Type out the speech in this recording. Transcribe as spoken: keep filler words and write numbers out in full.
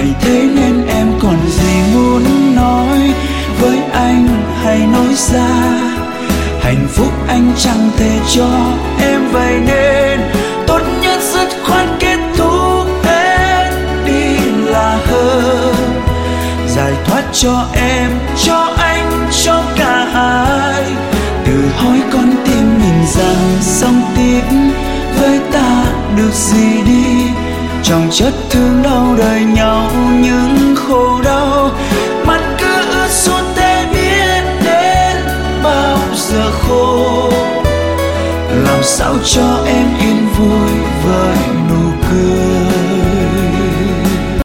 Vậy thế nên em còn gì muốn nói với anh, hãy nói ra. Hạnh phúc anh chẳng thể cho em, vậy nên tốt nhất dứt khoát kết thúc hết đi là hơn. Giải thoát cho em, cho anh, cho cả hai. Tự hỏi con tim mình rằng sống tiếp với ta được gì đi. Trong chất thương đau đời nhau những khổ đau, mắt cứ ướt suốt thế biết đến bao giờ khô. Làm sao cho em